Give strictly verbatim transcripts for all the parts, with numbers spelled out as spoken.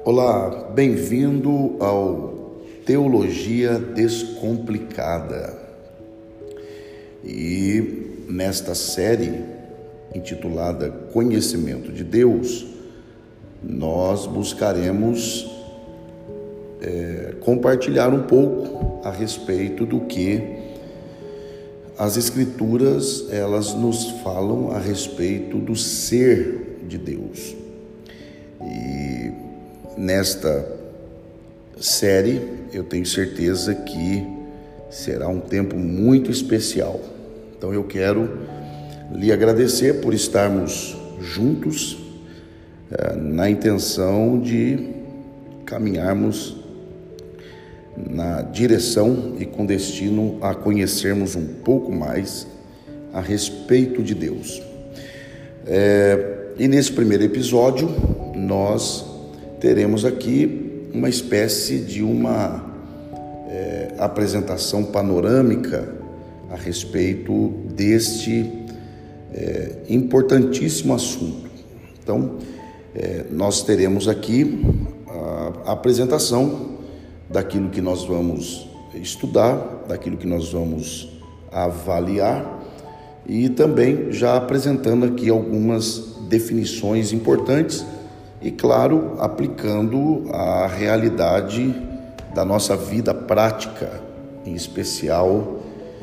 Olá, bem-vindo ao Teologia Descomplicada. E nesta série intitulada Conhecimento de Deus, nós buscaremos é, compartilhar um pouco a respeito do que as Escrituras elas nos falam a respeito do ser de Deus. E nesta série, eu tenho certeza que será um tempo muito especial. Então eu quero lhe agradecer por estarmos juntos eh, na intenção de caminharmos na direção e com destino a conhecermos um pouco mais a respeito de Deus. É, e nesse primeiro episódio, nós teremos aqui uma espécie de uma é, apresentação panorâmica a respeito deste é, importantíssimo assunto. Então, é, nós teremos aqui a, a apresentação daquilo que nós vamos estudar, daquilo que nós vamos avaliar e também já apresentando aqui algumas definições importantes e, claro, aplicando a realidade da nossa vida prática, em especial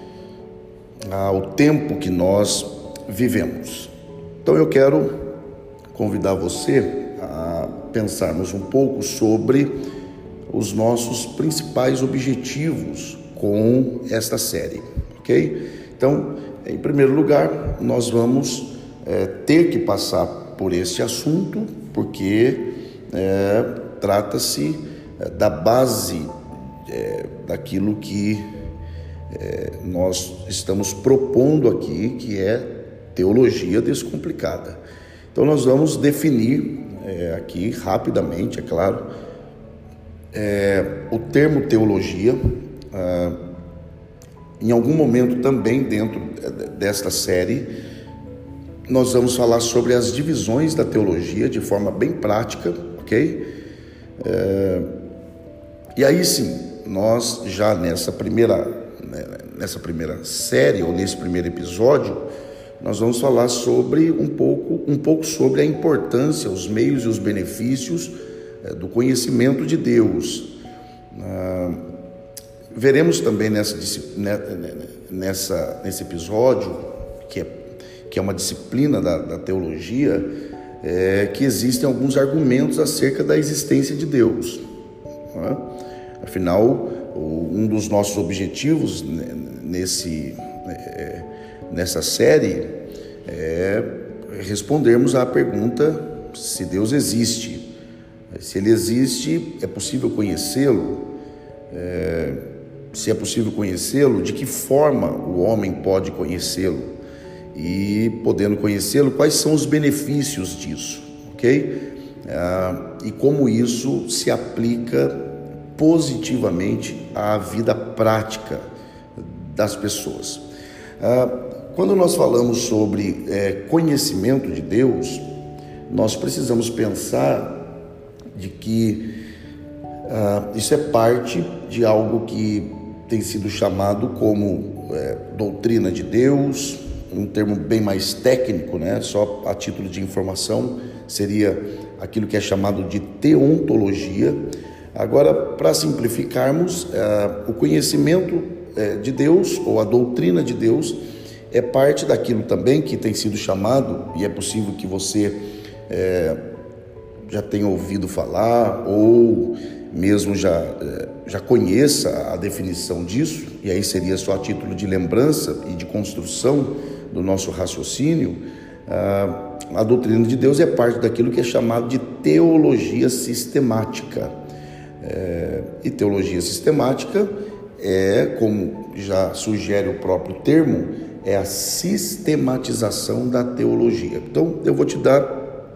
ao tempo que nós vivemos. Então eu quero convidar você a pensarmos um pouco sobre os nossos principais objetivos com esta série, ok? Então, em primeiro lugar, nós vamos é, ter que passar por este assunto, porque é, trata-se é, da base é, daquilo que é, nós estamos propondo aqui, que é teologia descomplicada. Então, nós vamos definir é, aqui rapidamente, é claro, É, o termo teologia. ah, em algum momento também dentro desta série nós vamos falar sobre as divisões da teologia de forma bem prática, ok? É, e aí sim, nós já nessa primeira, né, nessa primeira série ou nesse primeiro episódio nós vamos falar sobre um pouco, um pouco sobre a importância, os meios e os benefícios do conhecimento de Deus. Ah, veremos também nessa, nessa, nesse episódio, que é, que é uma disciplina da, da teologia, é, que existem alguns argumentos acerca da existência de Deus. Não é? Afinal, um dos nossos objetivos nesse, é, nessa série é respondermos à pergunta se Deus existe. Se ele existe, é possível conhecê-lo? É, se é possível conhecê-lo, de que forma o homem pode conhecê-lo? E, podendo conhecê-lo, quais são os benefícios disso? Ok? Ah, e como isso se aplica positivamente à vida prática das pessoas. Ah, quando nós falamos sobre é, conhecimento de Deus, nós precisamos pensar de que uh, isso é parte de algo que tem sido chamado como é, doutrina de Deus, um termo bem mais técnico, né? Só a título de informação, seria aquilo que é chamado de teontologia. Agora, para simplificarmos, uh, o conhecimento uh, de Deus, ou a doutrina de Deus, é parte daquilo também que tem sido chamado, e é possível que você uh, já tenha ouvido falar ou mesmo já, já conheça a definição disso, e aí seria só a título de lembrança e de construção do nosso raciocínio. A doutrina de Deus é parte daquilo que é chamado de teologia sistemática. E teologia sistemática é, como já sugere o próprio termo, é a sistematização da teologia. Então, eu vou te dar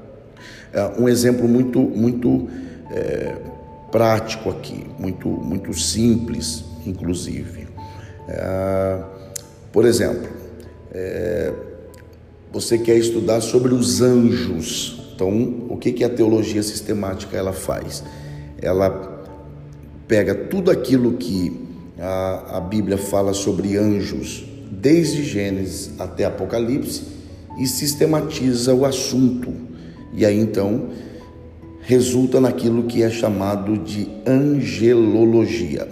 um exemplo muito, muito é, prático aqui, muito, muito simples, inclusive. É, por exemplo, é, você quer estudar sobre os anjos. Então, o que, que a teologia sistemática ela faz? Ela pega tudo aquilo que a, a Bíblia fala sobre anjos, desde Gênesis até Apocalipse, e sistematiza o assunto. E aí então resulta naquilo que é chamado de angelologia.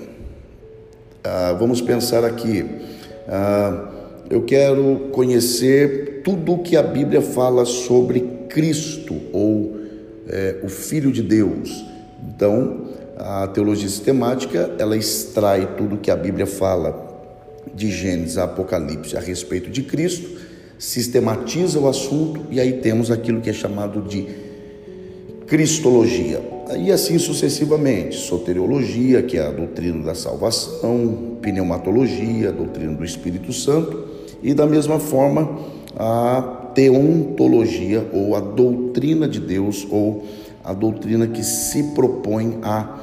Ah, vamos pensar aqui. Ah, eu quero conhecer tudo o que a Bíblia fala sobre Cristo, ou é, o Filho de Deus. Então, a teologia sistemática, ela extrai tudo o que a Bíblia fala de Gênesis a Apocalipse a respeito de Cristo, sistematiza o assunto, e aí temos aquilo que é chamado de cristologia. E assim sucessivamente, soteriologia, que é a doutrina da salvação, pneumatologia, a doutrina do Espírito Santo, e da mesma forma a teontologia, ou a doutrina de Deus, ou a doutrina que se propõe a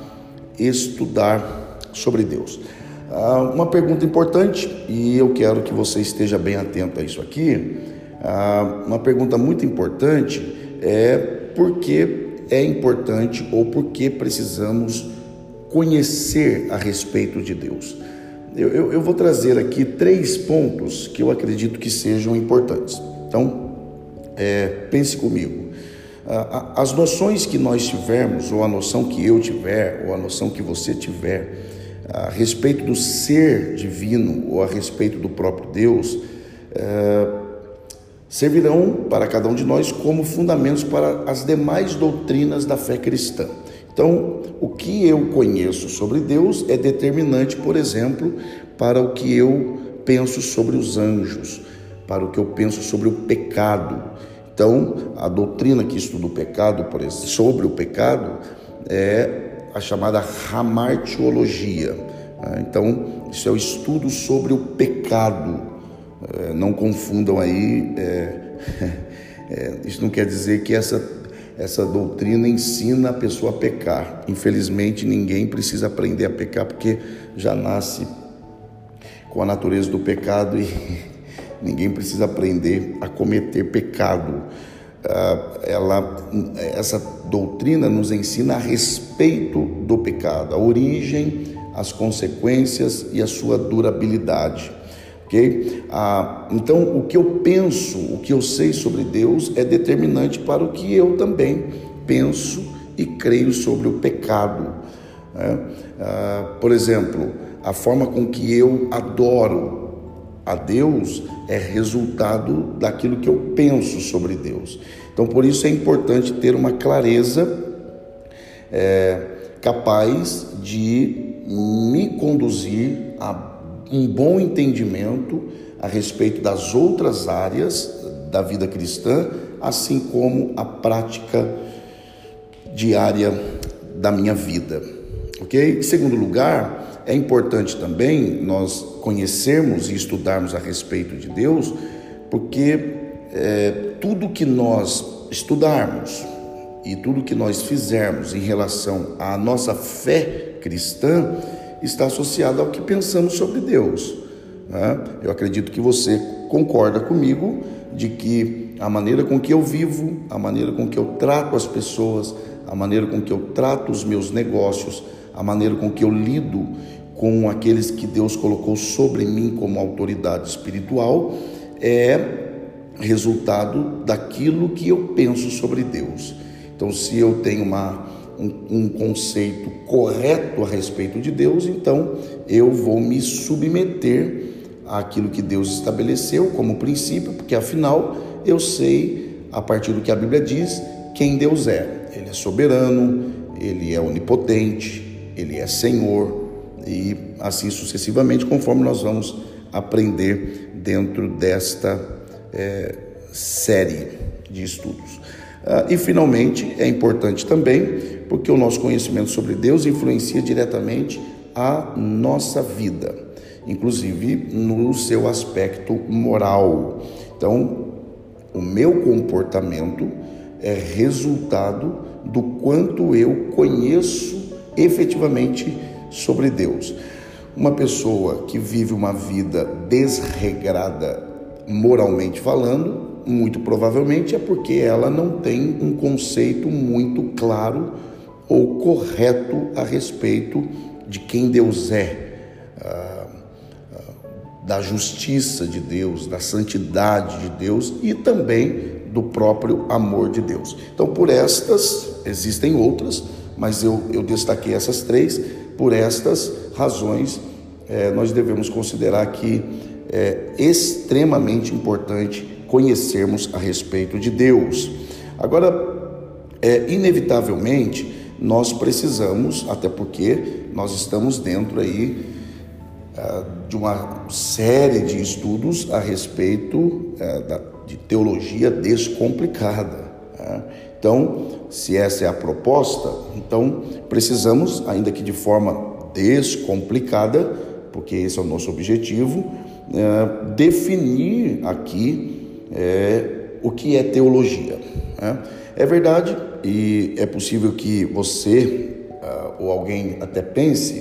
estudar sobre Deus. Ah, uma pergunta importante, e eu quero que você esteja bem atento a isso aqui. Ah, uma pergunta muito importante é por que é importante ou por que precisamos conhecer a respeito de Deus. Eu, eu, eu vou trazer aqui três pontos que eu acredito que sejam importantes. Então, é, pense comigo. As noções que nós tivermos, ou a noção que eu tiver, ou a noção que você tiver, a respeito do ser divino, ou a respeito do próprio Deus, é, servirão para cada um de nós como fundamentos para as demais doutrinas da fé cristã. Então, o que eu conheço sobre Deus é determinante, por exemplo, para o que eu penso sobre os anjos, para o que eu penso sobre o pecado. Então, a doutrina que estuda o pecado, por exemplo, sobre o pecado, é a chamada hamartiologia. Então, isso é o estudo sobre o pecado. Não confundam aí, é, é, isso não quer dizer que essa, essa doutrina ensina a pessoa a pecar. Infelizmente, ninguém precisa aprender a pecar, porque já nasce com a natureza do pecado, e ninguém precisa aprender a cometer pecado. Ela, essa doutrina nos ensina a respeito do pecado, a origem, as consequências e a sua durabilidade. Okay? Ah, então, o que eu penso, o que eu sei sobre Deus é determinante para o que eu também penso e creio sobre o pecado. Né? Ah, por exemplo, a forma com que eu adoro a Deus é resultado daquilo que eu penso sobre Deus. Então, por isso é importante ter uma clareza é, capaz de me conduzir a um bom entendimento a respeito das outras áreas da vida cristã, assim como a prática diária da minha vida. Ok? Em segundo lugar, é importante também nós conhecermos e estudarmos a respeito de Deus, porque é, tudo que nós estudarmos e tudo que nós fizermos em relação à nossa fé cristã está associado ao que pensamos sobre Deus. Né? Eu acredito que você concorda comigo de que a maneira com que eu vivo, a maneira com que eu trato as pessoas, a maneira com que eu trato os meus negócios, a maneira com que eu lido com aqueles que Deus colocou sobre mim como autoridade espiritual, é resultado daquilo que eu penso sobre Deus. Então, se eu tenho uma, um, um conceito correto a respeito de Deus, então eu vou me submeter àquilo que Deus estabeleceu como princípio, porque afinal eu sei, a partir do que a Bíblia diz, quem Deus é. Ele é soberano, Ele é onipotente, Ele é Senhor, e assim sucessivamente, conforme nós vamos aprender dentro desta é, série de estudos. Ah, e finalmente, é importante também, porque o nosso conhecimento sobre Deus influencia diretamente a nossa vida, inclusive no seu aspecto moral. Então, o meu comportamento é resultado do quanto eu conheço efetivamente sobre Deus. Uma pessoa que vive uma vida desregrada, moralmente falando, muito provavelmente é porque ela não tem um conceito muito claro ou correto a respeito de quem Deus é, da justiça de Deus, da santidade de Deus e também do próprio amor de Deus. Então, por estas, existem outras, mas eu, eu destaquei essas três. Por estas razões, é, nós devemos considerar que é extremamente importante conhecermos a respeito de Deus. Agora, é, inevitavelmente, nós precisamos, até porque nós estamos dentro aí uh, de uma série de estudos a respeito uh, da, de teologia descomplicada. Né? Então, se essa é a proposta, então precisamos, ainda que de forma descomplicada, porque esse é o nosso objetivo, uh, definir aqui uh, o que é teologia. Né? É verdade, e é possível que você uh, ou alguém até pense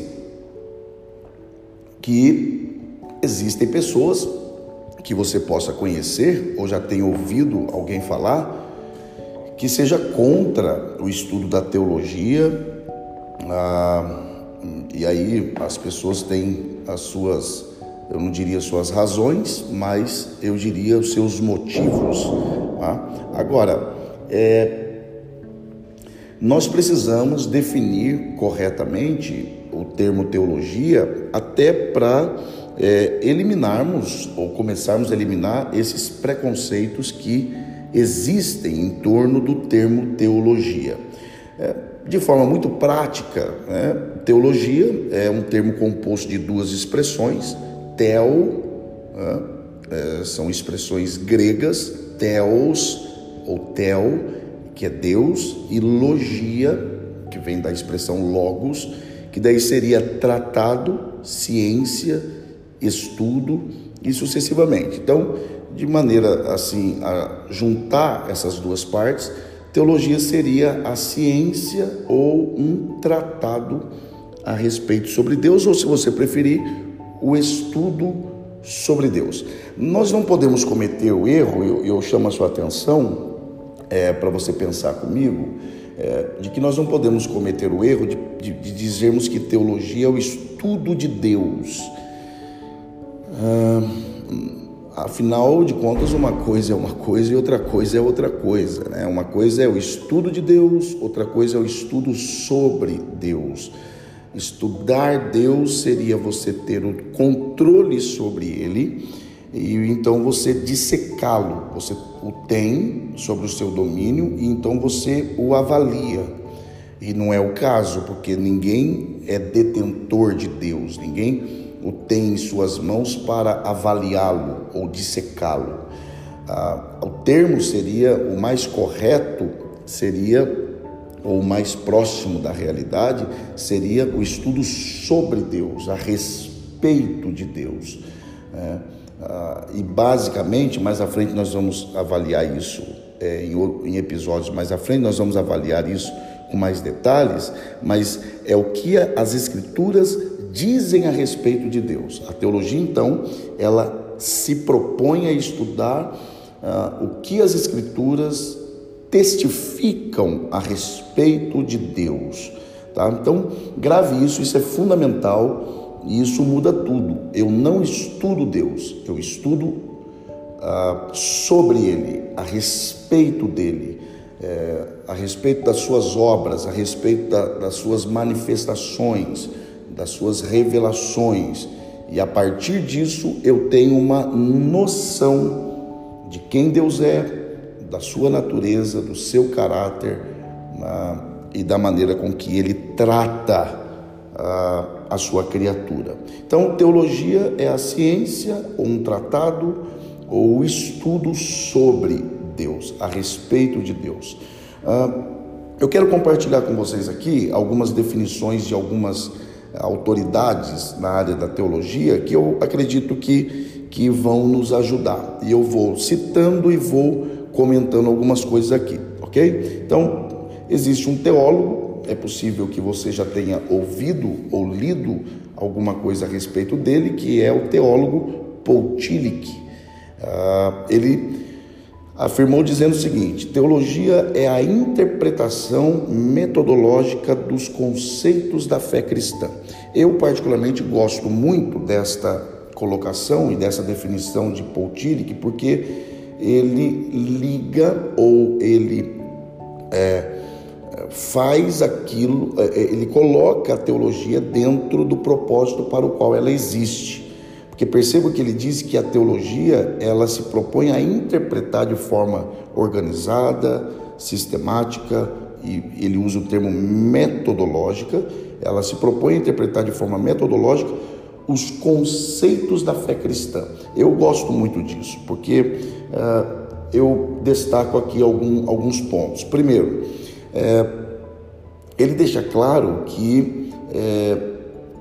que existem pessoas que você possa conhecer ou já tenha ouvido alguém falar que seja contra o estudo da teologia, uh, e aí as pessoas têm as suas, eu não diria suas razões, mas eu diria os seus motivos. Tá? Agora, é, nós precisamos definir corretamente o termo teologia até para é, eliminarmos ou começarmos a eliminar esses preconceitos que existem em torno do termo teologia. É, de forma muito prática, né, teologia é um termo composto de duas expressões, theo, né, é, são expressões gregas, theos ou theo, que é Deus, e logia, que vem da expressão logos, que daí seria tratado, ciência, estudo e sucessivamente. Então, de maneira assim, a juntar essas duas partes, teologia seria a ciência ou um tratado a respeito sobre Deus, ou se você preferir, o estudo sobre Deus. Nós não podemos cometer o erro, eu, eu chamo a sua atenção, É, para você pensar comigo, é, de que nós não podemos cometer o erro de, de, de dizermos que teologia é o estudo de Deus. Ah, afinal de contas, uma coisa é uma coisa e outra coisa é outra coisa, né? Uma coisa é o estudo de Deus, outra coisa é o estudo sobre Deus. Estudar Deus seria você ter o controle sobre Ele, e então você dissecá-lo, você o tem sobre o seu domínio e então você o avalia. E não é o caso, porque ninguém é detentor de Deus, ninguém o tem em suas mãos para avaliá-lo ou dissecá-lo. Ah, o termo seria, o mais correto seria, ou o mais próximo da realidade, seria o estudo sobre Deus, a respeito de Deus. É. Uh, e basicamente, mais à frente nós vamos avaliar isso, é, em, em episódios mais à frente nós vamos avaliar isso com mais detalhes, mas é o que as Escrituras dizem a respeito de Deus. A teologia, então, ela se propõe a estudar uh, o que as Escrituras testificam a respeito de Deus. Tá? Então, grave isso, isso é fundamental. E isso muda tudo. Eu não estudo Deus, eu estudo ah, sobre Ele, a respeito dEle, é, a respeito das suas obras, a respeito da, das suas manifestações, das suas revelações. E a partir disso eu tenho uma noção de quem Deus é, da sua natureza, do seu caráter ah, e da maneira com que Ele trata a a sua criatura. Então, teologia é a ciência, ou um tratado, ou o estudo sobre Deus, a respeito de Deus. Uh, eu quero compartilhar com vocês aqui algumas definições de algumas autoridades na área da teologia que eu acredito que, que vão nos ajudar. E eu vou citando e vou comentando algumas coisas aqui, ok? Então, existe um teólogo. É possível que você já tenha ouvido ou lido alguma coisa a respeito dele, que é o teólogo Paul Tillich. Uh, ele afirmou dizendo o seguinte: teologia é a interpretação metodológica dos conceitos da fé cristã. Eu particularmente gosto muito desta colocação e dessa definição de Paul Tillich, porque ele liga ou ele é, faz aquilo, ele coloca a teologia dentro do propósito para o qual ela existe. Porque perceba que ele diz que a teologia, ela se propõe a interpretar de forma organizada, sistemática, e ele usa o termo metodológica, ela se propõe a interpretar de forma metodológica os conceitos da fé cristã. Eu gosto muito disso, porque uh, eu destaco aqui algum, alguns pontos. Primeiro, uh, ele deixa claro que uh,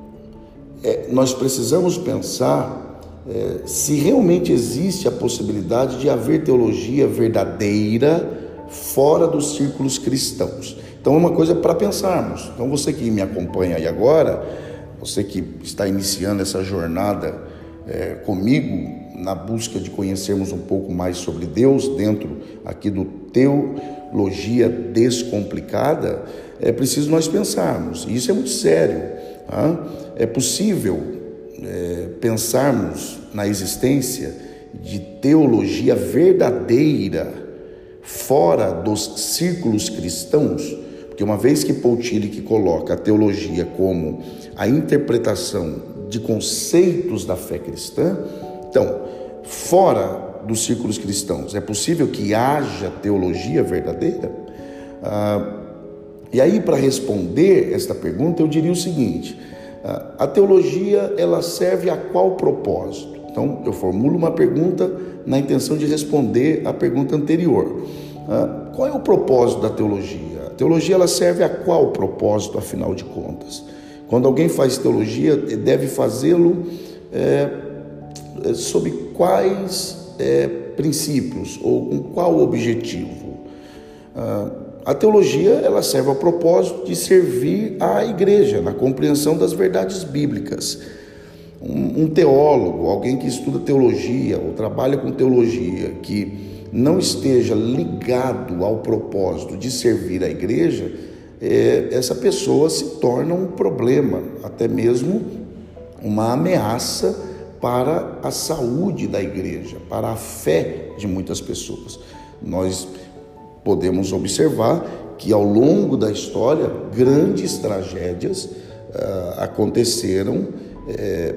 É, nós precisamos pensar é, se realmente existe a possibilidade de haver teologia verdadeira fora dos círculos cristãos. Então é uma coisa para pensarmos. Então você que me acompanha aí agora, você que está iniciando essa jornada é, comigo na busca de conhecermos um pouco mais sobre Deus dentro aqui do Teologia Descomplicada, é preciso nós pensarmos. E isso é muito sério. É possível é, pensarmos na existência de teologia verdadeira fora dos círculos cristãos? Porque uma vez que Paul Tillich coloca a teologia como a interpretação de conceitos da fé cristã, então, fora dos círculos cristãos, é possível que haja teologia verdadeira? Ah, E aí, para responder esta pergunta, eu diria o seguinte: a teologia, ela serve a qual propósito? Então, eu formulo uma pergunta na intenção de responder à pergunta anterior. Qual é o propósito da teologia? A teologia, ela serve a qual propósito, afinal de contas? Quando alguém faz teologia, deve fazê-lo é, sob quais é, princípios ou com qual objetivo? A teologia, ela serve ao propósito de servir à igreja na compreensão das verdades bíblicas. Um, um teólogo, alguém que estuda teologia ou trabalha com teologia, que não esteja ligado ao propósito de servir à igreja, é, essa pessoa se torna um problema, até mesmo uma ameaça para a saúde da igreja, para a fé de muitas pessoas. Nós podemos observar que ao longo da história grandes tragédias uh, aconteceram uh,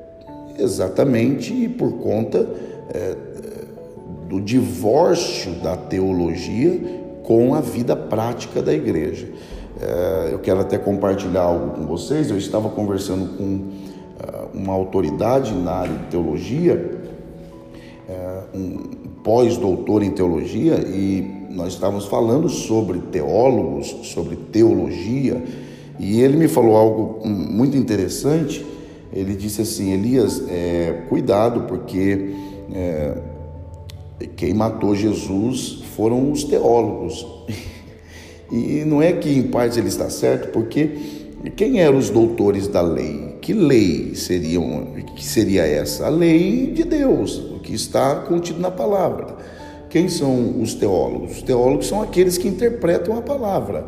exatamente por conta uh, do divórcio da teologia com a vida prática da igreja. Uh, eu quero até compartilhar algo com vocês. Eu estava conversando com uh, uma autoridade na área de teologia, uh, um pós-doutor em teologia, e nós estávamos falando sobre teólogos, sobre teologia, e ele me falou algo muito interessante. Ele disse assim: Elias, é, cuidado, porque é, quem matou Jesus foram os teólogos. E não é que em parte ele está certo, porque quem eram os doutores da lei? Que lei seriam, que seria essa? A lei de Deus, o que está contido na palavra. Quem são os teólogos? Os teólogos são aqueles que interpretam a palavra.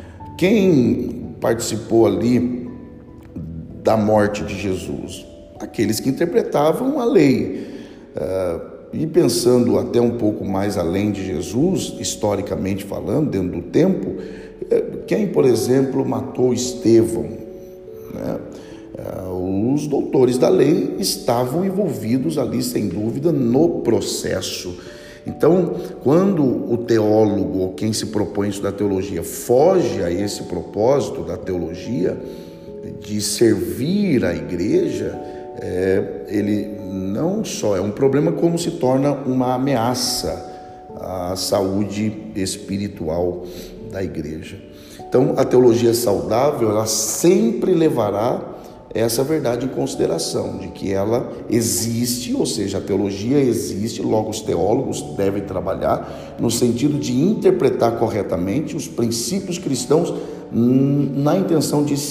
Quem participou ali da morte de Jesus? Aqueles que interpretavam a lei. Uh, e pensando até um pouco mais além de Jesus, historicamente falando, dentro do tempo, quem, por exemplo, matou Estevão? Né? Uh, os doutores da lei estavam envolvidos ali, sem dúvida, no processo. Então, quando o teólogo, ou quem se propõe a estudar teologia, foge a esse propósito da teologia, de servir a igreja, é, ele não só é um problema, como se torna uma ameaça à saúde espiritual da igreja. Então, a teologia saudável, ela sempre levará essa verdade em consideração, de que ela existe, ou seja, a teologia existe, logo os teólogos devem trabalhar no sentido de interpretar corretamente os princípios cristãos na intenção de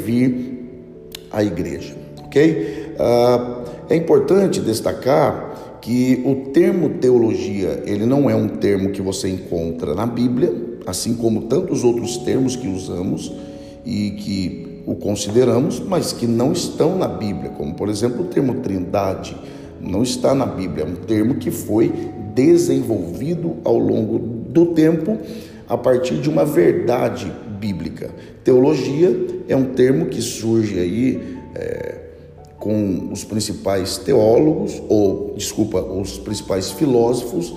servir a igreja, ok? Ah, é importante destacar que o termo teologia, ele não é um termo que você encontra na Bíblia, assim como tantos outros termos que usamos e que o consideramos, mas que não estão na Bíblia, como por exemplo o termo trindade, não está na Bíblia, é um termo que foi desenvolvido ao longo do tempo a partir de uma verdade bíblica. Teologia é um termo que surge aí é, com os principais teólogos, ou, desculpa, os principais filósofos,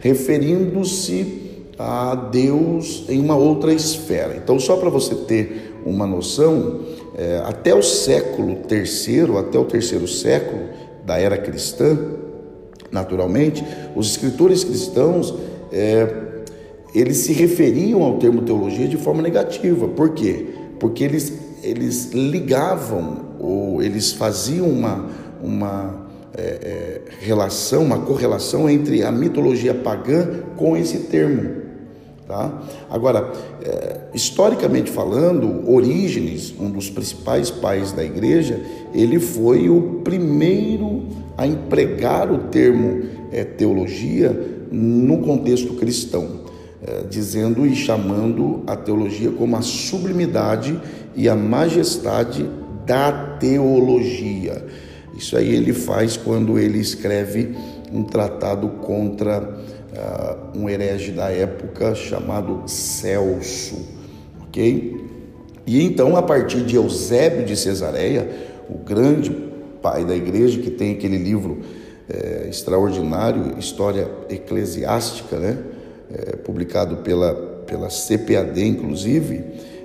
referindo-se a Deus em uma outra esfera. Então, só para você ter uma noção, é, até o século terceiro, até o terceiro século da era cristã, naturalmente, os escritores cristãos, é, eles se referiam ao termo teologia de forma negativa. Por quê? Porque eles, eles ligavam, ou eles faziam uma, uma é, é, relação, uma correlação entre a mitologia pagã com esse termo. Tá? Agora, é, historicamente falando, Orígenes, um dos principais pais da igreja, ele foi o primeiro a empregar o termo é, teologia no contexto cristão, é, dizendo e chamando a teologia como a sublimidade e a majestade da teologia. Isso aí ele faz quando ele escreve um tratado contra Uh, um herege da época chamado Celso, ok? E então, a partir de Eusébio de Cesareia, o grande pai da igreja, que tem aquele livro é, extraordinário, História Eclesiástica, né? É, publicado pela, pela C P A D, inclusive,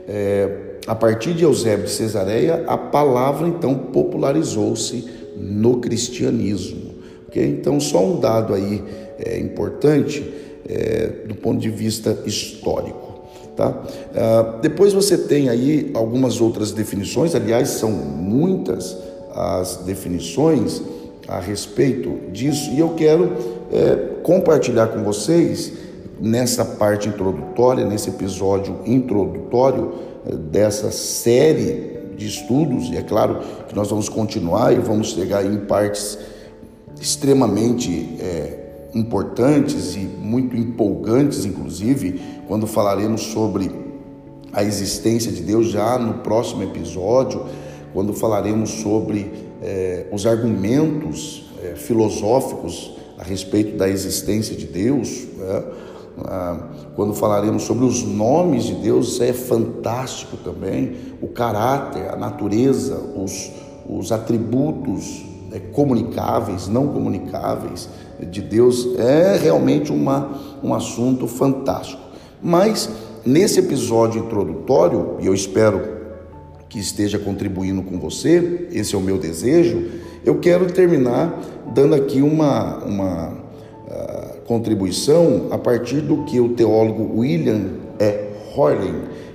é, a partir de Eusébio de Cesareia, a palavra então popularizou-se no cristianismo, ok? Então, só um dado aí é importante é, do ponto de vista histórico, tá? Ah, depois você tem aí algumas outras definições, aliás, são muitas as definições a respeito disso, e eu quero é, compartilhar com vocês nessa parte introdutória, nesse episódio introdutório é, dessa série de estudos, e é claro que nós vamos continuar e vamos chegar em partes extremamente é, importantes e muito empolgantes, inclusive, quando falaremos sobre a existência de Deus já no próximo episódio, quando falaremos sobre eh, os argumentos eh, filosóficos a respeito da existência de Deus, né? ah, quando falaremos sobre os nomes de Deus, isso é fantástico também, o caráter, a natureza, os, os atributos é, comunicáveis, não comunicáveis de Deus, é realmente uma, um assunto fantástico. Mas nesse episódio introdutório, e eu espero que esteja contribuindo com você, esse é o meu desejo, eu quero terminar dando aqui uma, uma uh, contribuição a partir do que o teólogo William E. Horling,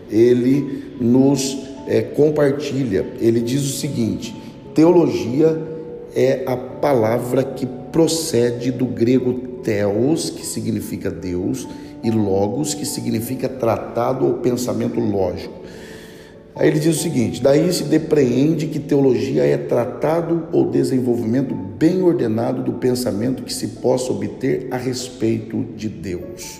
ele nos é, compartilha. Ele diz o seguinte: teologia é a palavra que procede do grego theos, que significa Deus, e logos, que significa tratado ou pensamento lógico. Aí ele diz o seguinte: daí se depreende que teologia é tratado ou desenvolvimento bem ordenado do pensamento que se possa obter a respeito de Deus.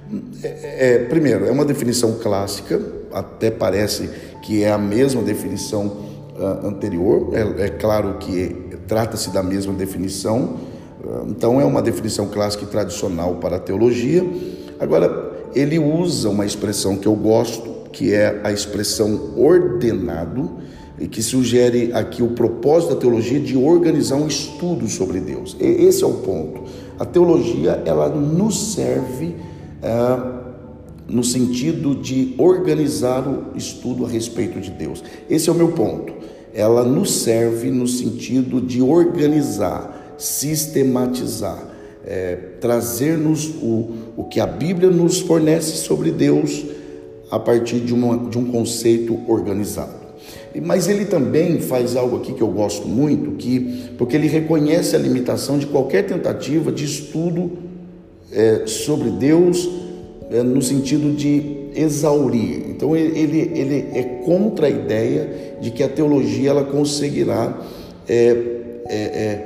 É, é, primeiro, é uma definição clássica, até parece que é a mesma definição uh, anterior, é, é claro que trata-se da mesma definição, uh, então é uma definição clássica e tradicional para a teologia. Agora, ele usa uma expressão que eu gosto, que é a expressão ordenado, e que sugere aqui o propósito da teologia de organizar um estudo sobre Deus. E esse é o ponto. A teologia, ela nos serve ah, no sentido de organizar o estudo a respeito de Deus. Esse é o meu ponto. Ela nos serve no sentido de organizar, sistematizar, é, trazer-nos o, o que a Bíblia nos fornece sobre Deus a partir de, uma, de um conceito organizado. Mas ele também faz algo aqui que eu gosto muito, que, porque ele reconhece a limitação de qualquer tentativa de estudo é, sobre Deus é, no sentido de exaurir. Então ele, ele, ele é contra a ideia de que a teologia ela conseguirá é, é, é,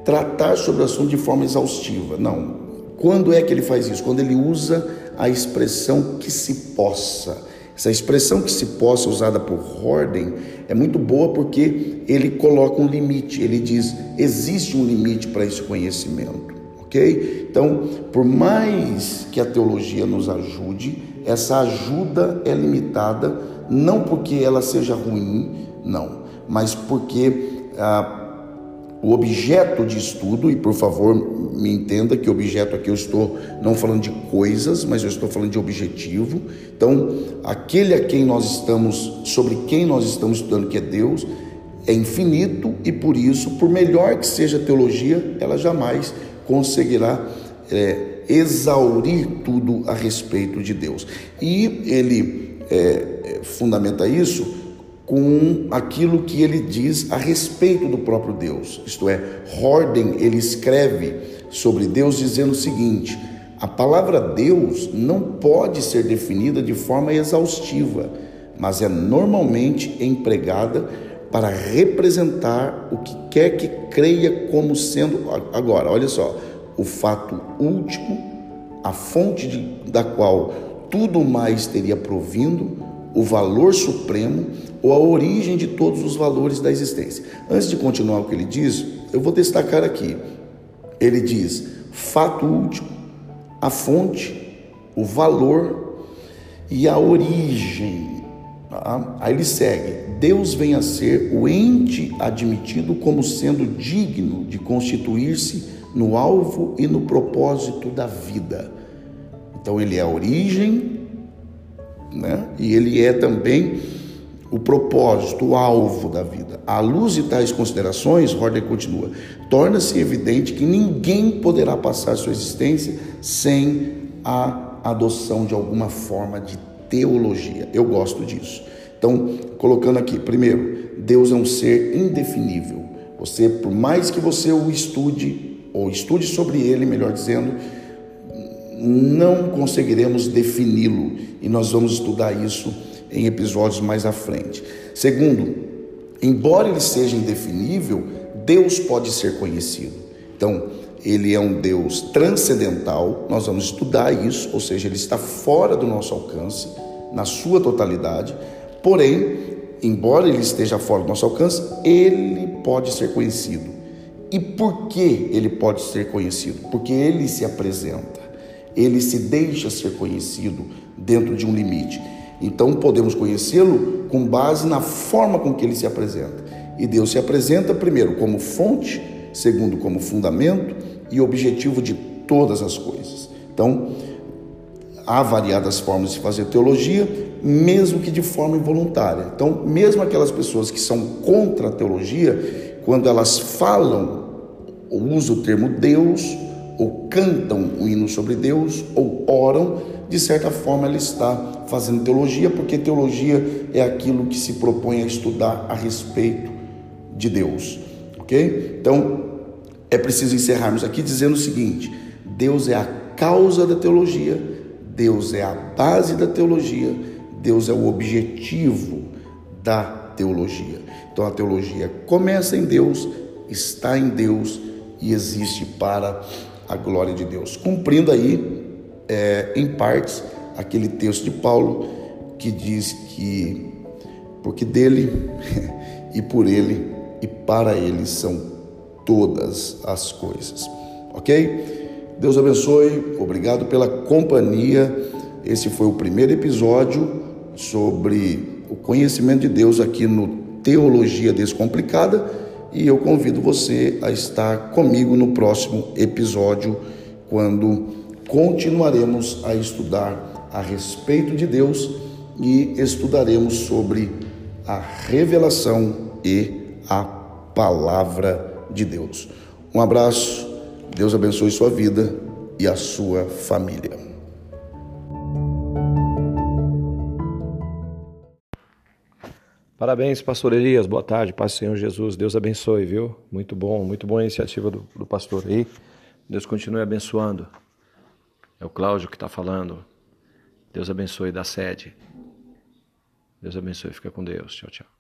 tratar sobre o assunto de forma exaustiva. Não. Quando é que ele faz isso? Quando ele usa a expressão que se possa. Essa expressão que se possa, usada por Horden, é muito boa porque ele coloca um limite. Ele diz, existe um limite para esse conhecimento, ok? Então, por mais que a teologia nos ajude, essa ajuda é limitada, não porque ela seja ruim, não, mas porque ah, o objeto de estudo, e por favor me entenda que objeto aqui eu estou não falando de coisas, mas eu estou falando de objetivo. Então, aquele a quem nós estamos, sobre quem nós estamos estudando, que é Deus, é infinito, e por isso, por melhor que seja a teologia, ela jamais conseguirá é, exaurir tudo a respeito de Deus. E ele é, fundamenta isso com aquilo que ele diz a respeito do próprio Deus. Isto é, Horden, ele escreve sobre Deus dizendo o seguinte: a palavra Deus não pode ser definida de forma exaustiva, mas é normalmente empregada para representar o que quer que creia como sendo, agora, olha só, o fato último, a fonte de, da qual tudo mais teria provindo, o valor supremo ou a origem de todos os valores da existência. Antes de continuar o que ele diz, eu vou destacar aqui. Ele diz, fato último, a fonte, o valor e a origem. Tá? Aí ele segue, Deus vem a ser o ente admitido como sendo digno de constituir-se no alvo e no propósito da vida. Então ele é a origem, né? E ele é também o propósito, o alvo da vida. À luz de tais considerações, Horden continua, torna-se evidente que ninguém poderá passar sua existência sem a adoção de alguma forma de teologia. Eu gosto disso. Então, colocando aqui, primeiro, Deus é um ser indefinível. Você, por mais que você o estude, ou estude sobre ele, melhor dizendo, não conseguiremos defini-lo, e nós vamos estudar isso em episódios mais à frente. Segundo, embora ele seja indefinível, Deus pode ser conhecido. Então, ele é um Deus transcendental, nós vamos estudar isso, ou seja, ele está fora do nosso alcance, na sua totalidade, porém, embora ele esteja fora do nosso alcance, ele pode ser conhecido. E por que ele pode ser conhecido? Porque ele se apresenta. Ele se deixa ser conhecido dentro de um limite. Então podemos conhecê-lo com base na forma com que ele se apresenta. E Deus se apresenta primeiro como fonte, segundo como fundamento e objetivo de todas as coisas. Então, há variadas formas de fazer teologia, mesmo que de forma involuntária. Então, mesmo aquelas pessoas que são contra a teologia, quando elas falam ou usam o termo Deus, ou cantam um hino sobre Deus, ou oram, de certa forma ela está fazendo teologia, porque teologia é aquilo que se propõe a estudar a respeito de Deus, ok? Então, é preciso encerrarmos aqui dizendo o seguinte: Deus é a causa da teologia, Deus é a base da teologia, Deus é o objetivo da teologia. Então, a teologia começa em Deus, está em Deus e existe para a glória de Deus, cumprindo aí, é, em partes, aquele texto de Paulo que diz que, porque dele e por ele e para ele são todas as coisas, ok? Deus abençoe, obrigado pela companhia. Esse foi o primeiro episódio sobre o conhecimento de Deus aqui no Teologia Descomplicada. E eu convido você a estar comigo no próximo episódio, quando continuaremos a estudar a respeito de Deus e estudaremos sobre a revelação e a palavra de Deus. Um abraço, Deus abençoe sua vida e a sua família. Parabéns, pastor Elias, boa tarde, paz do Senhor Jesus, Deus abençoe, viu? Muito bom, muito boa a iniciativa do, do pastor aí, Deus continue abençoando. É o Cláudio que está falando, Deus abençoe da sede, Deus abençoe, fica com Deus, tchau, tchau.